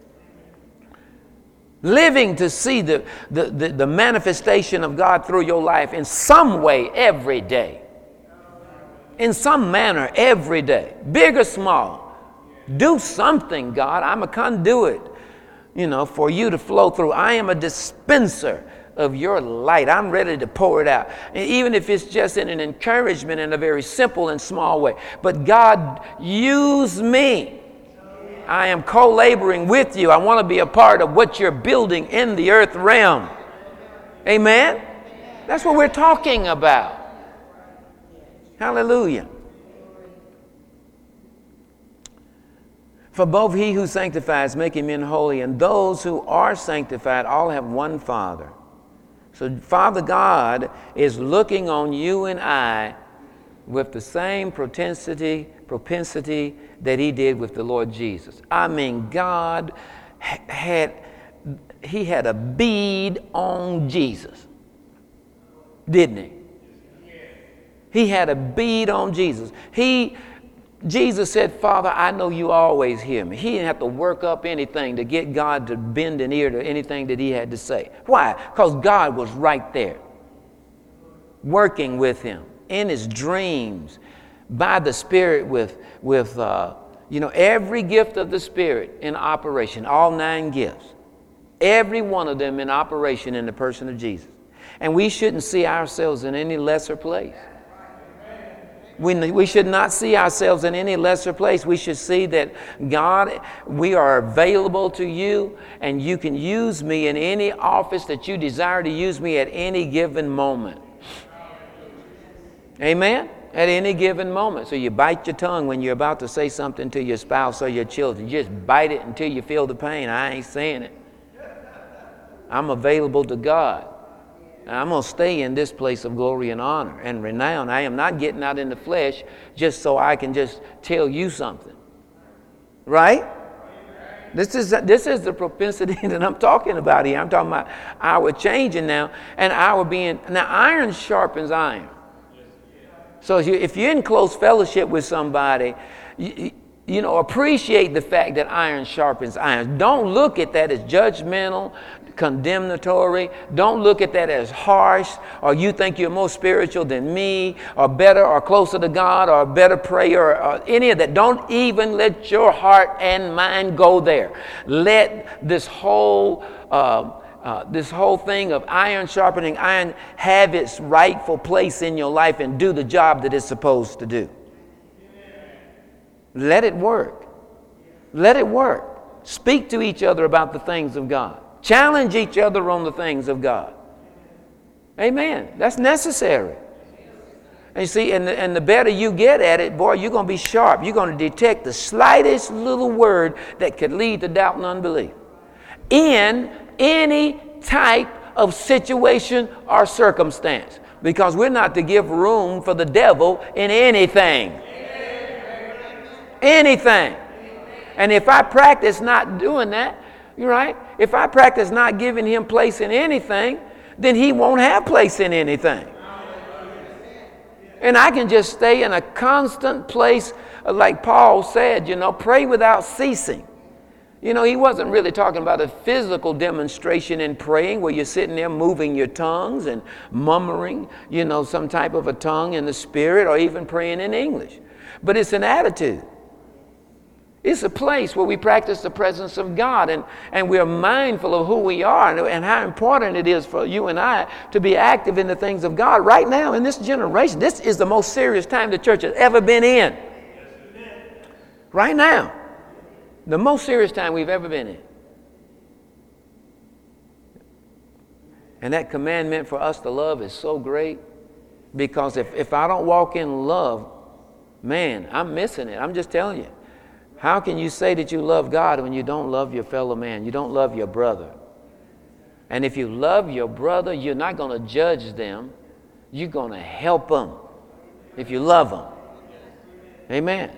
Living to see the manifestation of God through your life in some way every day. In some manner every day. Big or small. Do something, God. I'm a conduit, for you to flow through. I am a dispenser of your light. I'm ready to pour it out. And even if it's just in an encouragement in a very simple and small way. But God, use me. I am co-laboring with you. I want to be a part of what you're building in the earth realm. Amen? That's what we're talking about. Hallelujah. For both he who sanctifies, making men holy, and those who are sanctified all have one Father. So Father God is looking on you and I with the same propensity that he did with the Lord Jesus. I mean, God had a bead on Jesus, didn't he? He had a bead on Jesus. He Jesus said, Father, I know you always hear me. He didn't have to work up anything to get God to bend an ear to anything that he had to say. Why? Because God was right there, working with him in his dreams, by the Spirit with every gift of the Spirit in operation, all 9 gifts. Every one of them in operation in the person of Jesus. And we shouldn't see ourselves in any lesser place. We should not see ourselves in any lesser place. We should see that, God, we are available to you, and you can use me in any office that you desire to use me at any given moment. Amen? At any given moment. So you bite your tongue when you're about to say something to your spouse or your children. You just bite it until you feel the pain. I ain't saying it. I'm available to God. I'm going to stay in this place of glory and honor and renown. I am not getting out in the flesh just so I can just tell you something. Right? This is the propensity that I'm talking about here. I'm talking about our changing now and our being. Now, iron sharpens iron. So if you're in close fellowship with somebody, appreciate the fact that iron sharpens iron. Don't look at that as judgmental, condemnatory. Don't look at that as harsh, or you think you're more spiritual than me, or better, or closer to God, or a better prayer, or any of that. Don't even let your heart and mind go there. Let this whole thing of iron sharpening iron have its rightful place in your life and do the job that it's supposed to do. Let it work. Let it work. Speak to each other about the things of God. Challenge each other on the things of God. Amen. That's necessary. And you see, and the better you get at it, boy, you're going to be sharp. You're going to detect the slightest little word that could lead to doubt and unbelief in any type of situation or circumstance, because we're not to give room for the devil in anything. Anything. And if I practice not doing that, you're right. If I practice not giving him place in anything, then he won't have place in anything. And I can just stay in a constant place, like Paul said, pray without ceasing. He wasn't really talking about a physical demonstration in praying where you're sitting there moving your tongues and murmuring, some type of a tongue in the Spirit, or even praying in English. But it's an attitude. It's a place where we practice the presence of God, and we're mindful of who we are and how important it is for you and I to be active in the things of God. Right now in this generation, this is the most serious time the church has ever been in. Right now. The most serious time we've ever been in. And that commandment for us to love is so great, because if I don't walk in love, man, I'm missing it. I'm just telling you. How can you say that you love God when you don't love your fellow man? You don't love your brother. And if you love your brother, you're not going to judge them. You're going to help them if you love them. Amen.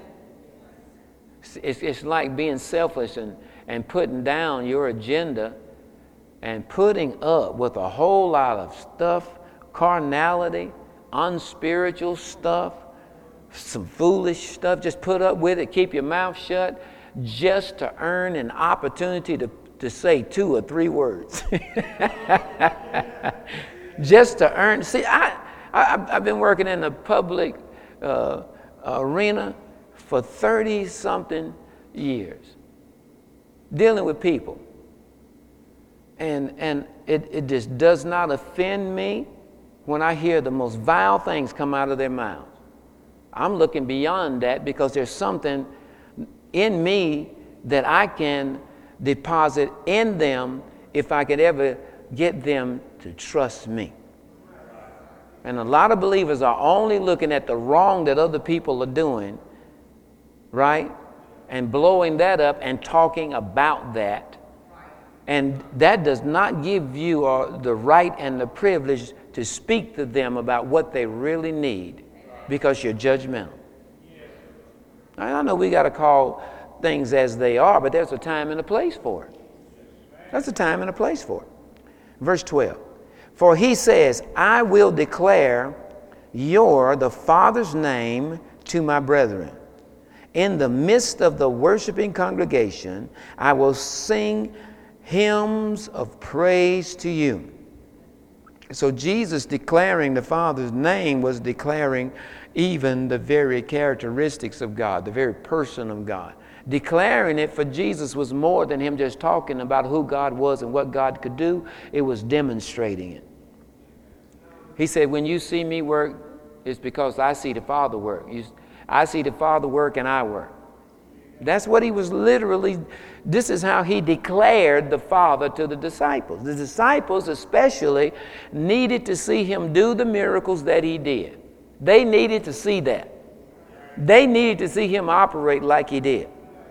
It's like being selfish and putting down your agenda and putting up with a whole lot of stuff, carnality, unspiritual stuff, some foolish stuff. Just put up with it, keep your mouth shut, just to earn an opportunity to say 2 or 3 words. Just to earn. See, I've been working in the public arena for 30-something years, dealing with people. And it just does not offend me when I hear the most vile things come out of their mouths. I'm looking beyond that, because there's something in me that I can deposit in them if I could ever get them to trust me. And a lot of believers are only looking at the wrong that other people are doing, right? And blowing that up and talking about that. And that does not give you the right and the privilege to speak to them about what they really need, because you're judgmental. I know we got to call things as they are, but there's a time and a place for it. There's a time and a place for it. Verse 12. For he says, I will declare the Father's name to my brethren. In the midst of the worshiping congregation, I will sing hymns of praise to you. So Jesus declaring the Father's name was declaring even the very characteristics of God, the very person of God. Declaring it for Jesus was more than him just talking about who God was and what God could do. It was demonstrating it. He said, when you see me work, it's because I see the Father work. I see the Father work and I work. That's what he was literally, this is how he declared the Father to the disciples. The disciples especially needed to see him do the miracles that he did. They needed to see that. They needed to see him operate like he did.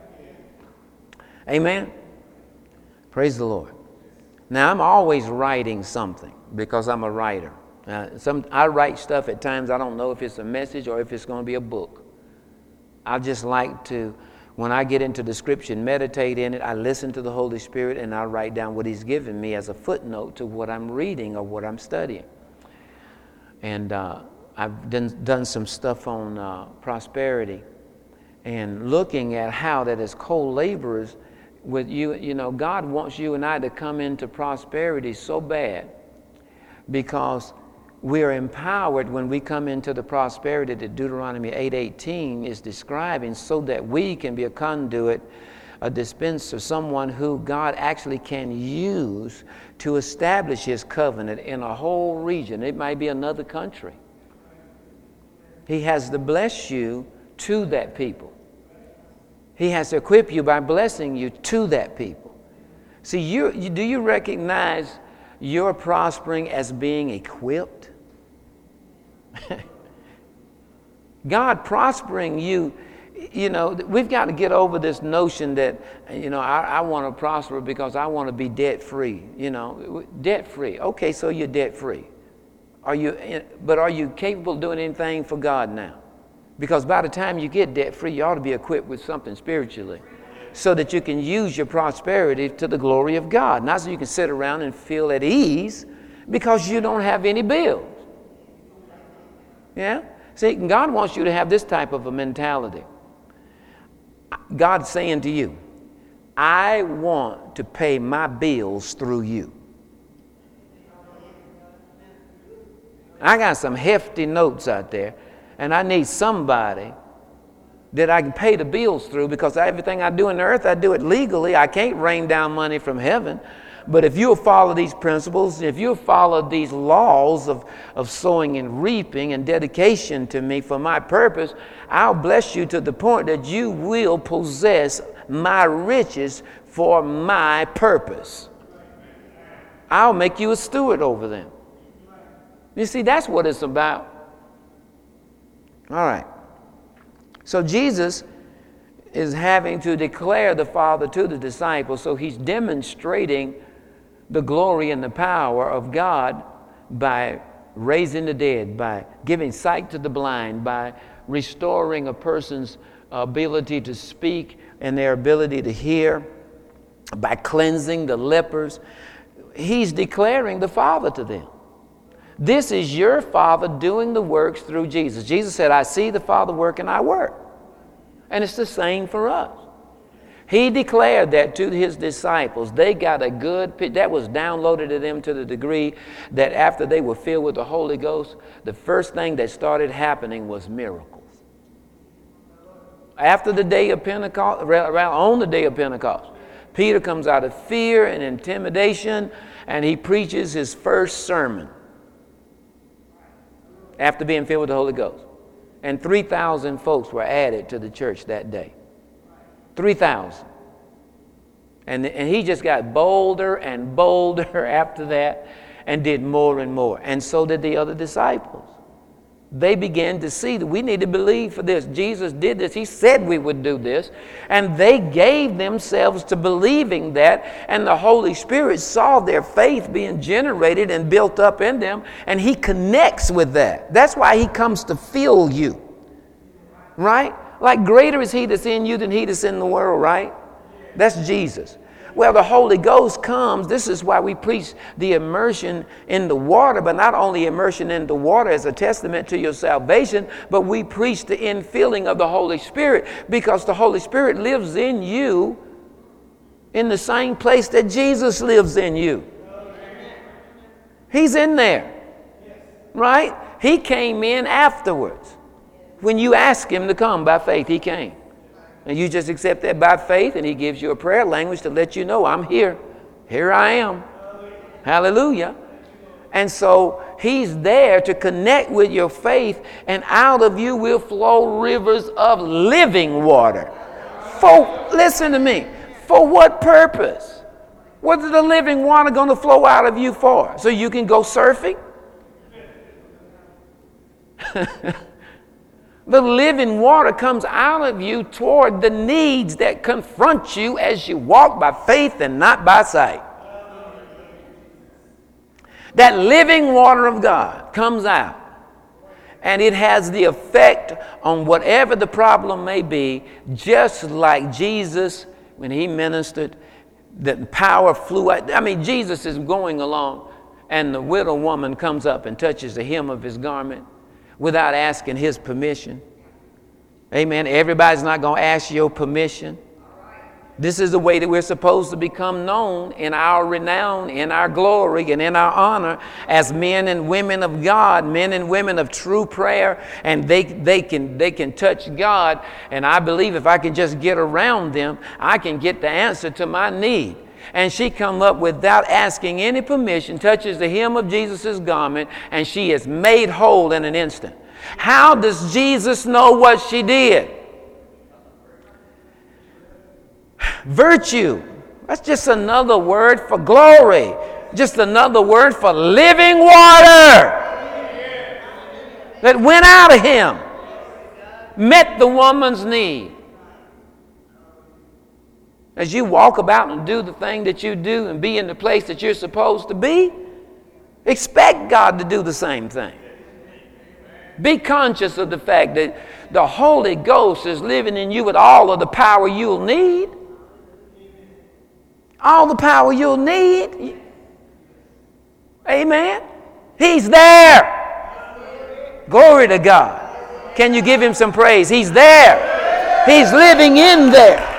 Amen? Praise the Lord. Now, I'm always writing something because I'm a writer. I write stuff at times. I don't know if it's a message or if it's going to be a book. I just like to, when I get into the scripture and meditate in it, I listen to the Holy Spirit and I write down what he's given me as a footnote to what I'm reading or what I'm studying. And I've done some stuff on prosperity and looking at how that as co-laborers with you, God wants you and I to come into prosperity so bad because we're empowered when we come into the prosperity that Deuteronomy 8:18 is describing so that we can be a conduit, a dispenser, someone who God actually can use to establish his covenant in a whole region. It might be another country. He has to bless you to that people. He has to equip you by blessing you to that people. See, do you recognize you're prospering as being equipped? God prospering you, we've got to get over this notion that, I want to prosper because I want to be debt free, debt free. Okay, so you're debt free. Are you capable of doing anything for God now? Because by the time you get debt free, you ought to be equipped with something spiritually so that you can use your prosperity to the glory of God. Not so you can sit around and feel at ease because you don't have any bills. Yeah? See, God wants you to have this type of a mentality. God's saying to you, I want to pay my bills through you. I got some hefty notes out there, and I need somebody that I can pay the bills through because everything I do in the earth, I do it legally. I can't rain down money from heaven. But if you'll follow these principles, if you'll follow these laws of sowing and reaping and dedication to me for my purpose, I'll bless you to the point that you will possess my riches for my purpose. I'll make you a steward over them. You see, that's what it's about. All right. So Jesus is having to declare the Father to the disciples, so he's demonstrating the glory and the power of God by raising the dead, by giving sight to the blind, by restoring a person's ability to speak and their ability to hear, by cleansing the lepers. He's declaring the Father to them. This is your Father doing the works through Jesus. Jesus said, I see the Father work and I work. And it's the same for us. He declared that to his disciples. They got a good, that was downloaded to them to the degree that after they were filled with the Holy Ghost, the first thing that started happening was miracles. After the day of Pentecost, on the day of Pentecost, Peter comes out of fear and intimidation, and he preaches his first sermon after being filled with the Holy Ghost. And 3,000 folks were added to the church that day. 3,000. And he just got bolder and bolder after that and did more and more. And so did the other disciples. They began to see that we need to believe for this. Jesus did this. He said we would do this. And they gave themselves to believing that. And the Holy Spirit saw their faith being generated and built up in them. And he connects with that. That's why he comes to fill you. Right? Like greater is he that's in you than he that's in the world, right? That's Jesus. Well, the Holy Ghost comes. This is why we preach the immersion in the water, but not only immersion in the water as a testament to your salvation, but we preach the infilling of the Holy Spirit, because the Holy Spirit lives in you in the same place that Jesus lives in you. He's in there, right? He came in afterwards. When you ask him to come by faith, he came. And you just accept that by faith, and he gives you a prayer language to let you know, I'm here. Here I am. Hallelujah. And so he's there to connect with your faith, and out of you will flow rivers of living water. Listen to me. For what purpose? What is the living water going to flow out of you for? So you can go surfing? The living water comes out of you toward the needs that confront you as you walk by faith and not by sight. That living water of God comes out, and it has the effect on whatever the problem may be, just like Jesus, when he ministered, the power flew out. I mean, Jesus is going along, and the widow woman comes up and touches the hem of his garment without asking his permission. Amen. Everybody's not going to ask your permission. This is the way that we're supposed to become known in our renown, in our glory, and in our honor as men and women of God, men and women of true prayer, and they can touch God. And I believe if I can just get around them, I can get the answer to my need. And she come up without asking any permission, touches the hem of Jesus' garment, and she is made whole in an instant. How does Jesus know what she did? Virtue. That's just another word for glory. Just another word for living water that went out of him, met the woman's need. As you walk about and do the thing that you do and be in the place that you're supposed to be, expect God to do the same thing. Be conscious of the fact that the Holy Ghost is living in you with all of the power you'll need. All the power you'll need. Amen. He's there. Glory to God. Can you give him some praise? He's there. He's living in there.